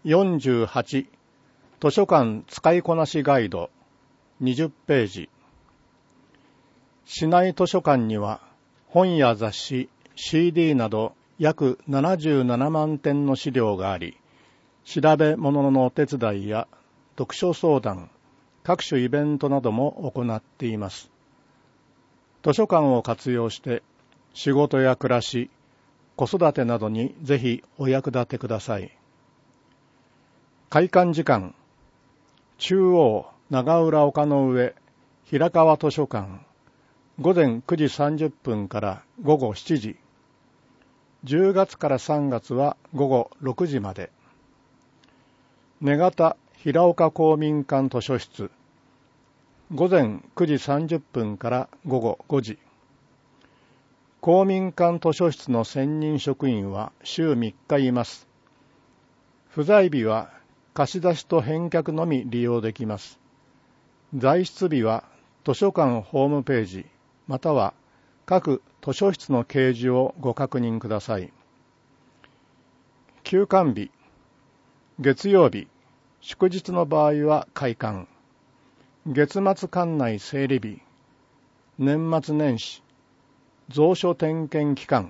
48図書館使いこなしガイド20ページ。市内図書館には本や雑誌、CD など約77万点の資料があり、調べ物のお手伝いや読書相談、各種イベントなども行っています。図書館を活用して仕事や暮らし、子育てなどにぜひお役立てください。開館時間、中央長浦丘の上平川図書館、午前9時30分から午後7時、10月から3月は午後6時まで。根方平岡公民館図書室、午前9時30分から午後5時。公民館図書室の専任職員は週3日います。不在日は貸し出しと返却のみ利用できます。在室日は図書館ホームページまたは各図書室の掲示をご確認ください。休館日、月曜日、祝日の場合は開館。月末館内整理日、年末年始、蔵書点検期間。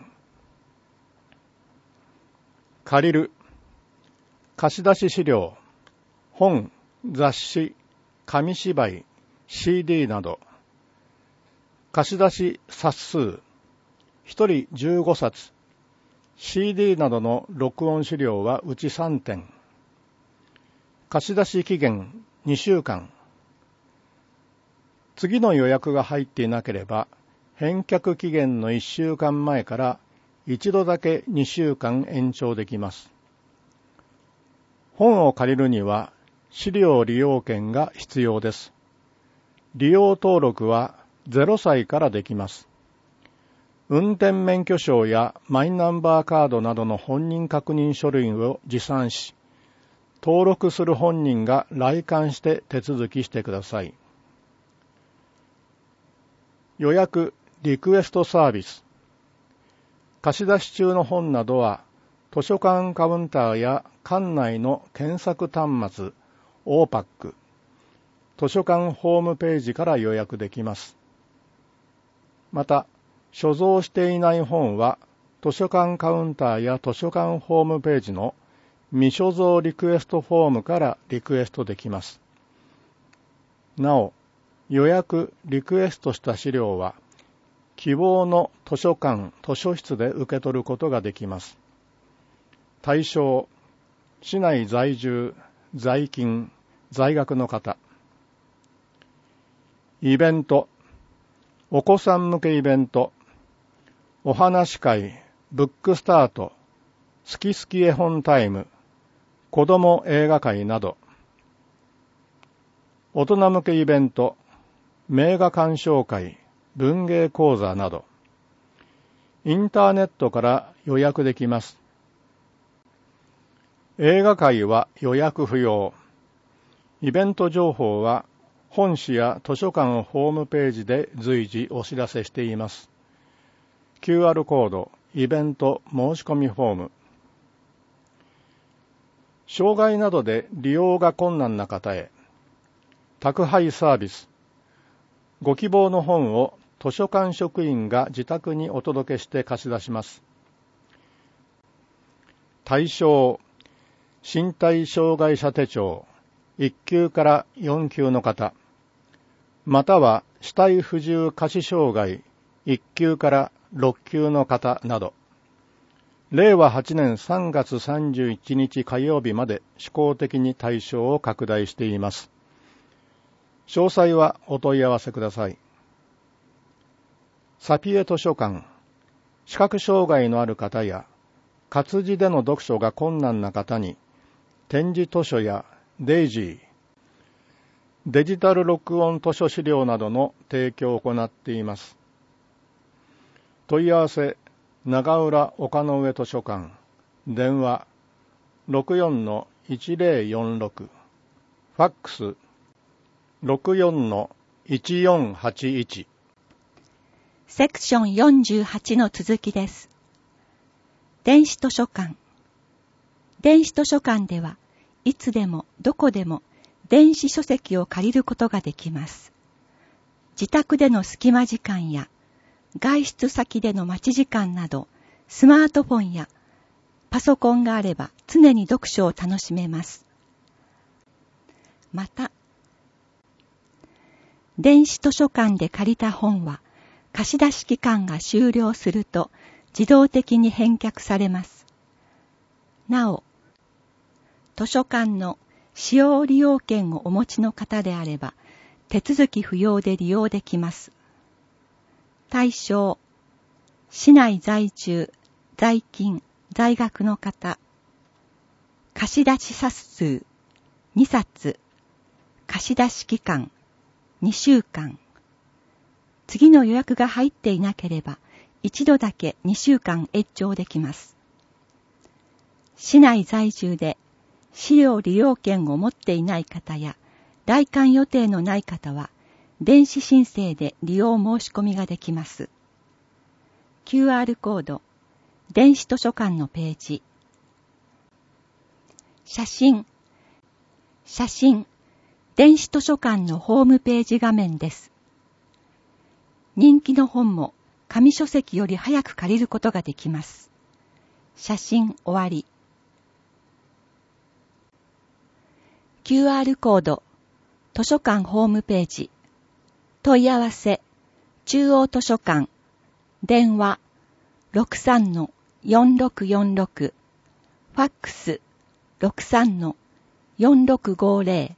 借りる、貸し出し資料、本、雑誌、紙芝居、CD など。貸し出し冊数、1人15冊、CD などの録音資料はうち3点。貸し出し期限2週間。次の予約が入っていなければ、返却期限の1週間前から一度だけ2週間延長できます。本を借りるには資料利用券が必要です。利用登録は0歳からできます。運転免許証やマイナンバーカードなどの本人確認書類を持参し、登録する本人が来館して手続きしてください。予約・リクエストサービス。貸し出し中の本などは、図書館カウンターや館内の検索端末、OPAC、図書館ホームページから予約できます。また、所蔵していない本は、図書館カウンターや図書館ホームページの未所蔵リクエストフォームからリクエストできます。なお、予約・リクエストした資料は、希望の図書館・図書室で受け取ることができます。対象、市内在住、在勤、在学の方。イベント、お子さん向けイベント、お話会、ブックスタート、好き好き絵本タイム、子ども映画会など。大人向けイベント、名画鑑賞会、文芸講座など。インターネットから予約できます。映画会は予約不要。イベント情報は本誌や図書館ホームページで随時お知らせしています。QR コード、イベント申し込みフォーム。障害などで利用が困難な方へ。宅配サービス。ご希望の本を図書館職員が自宅にお届けして貸し出します。対象、身体障害者手帳、1級から4級の方、または肢体不自由下肢障害、1級から6級の方など、令和8年3月31日火曜日まで試行的に対象を拡大しています。詳細はお問い合わせください。サピエ図書館、視覚障害のある方や活字での読書が困難な方に点字図書やデイジー、デジタル録音図書資料などの提供を行っています。問い合わせ、長浦丘の上図書館、電話 64-1046、ファックス 64-1481。 セクション48の続きです。電子図書館。電子図書館では、 いつでもどこでも電子書籍を借りることができます。自宅での隙間時間や外出先での待ち時間など、スマートフォンやパソコンがあれば常に読書を楽しめます。また、電子図書館で借りた本は貸し出し期間が終了すると自動的に返却されます。なお、図書館の使用利用券をお持ちの方であれば手続き不要で利用できます。対象、市内在住、在勤、在学の方。貸し出し冊数2冊。貸し出し期間2週間。次の予約が入っていなければ一度だけ2週間延長できます。市内在住で資料利用券を持っていない方や来館予定のない方は電子申請で利用申し込みができます。QR コード、電子図書館のページ。写真、電子図書館のホームページ画面です。人気の本も紙書籍より早く借りることができます。写真終わり。QR コード、図書館ホームページ。問い合わせ、中央図書館。電話、63-4646。ファックス、63-4650。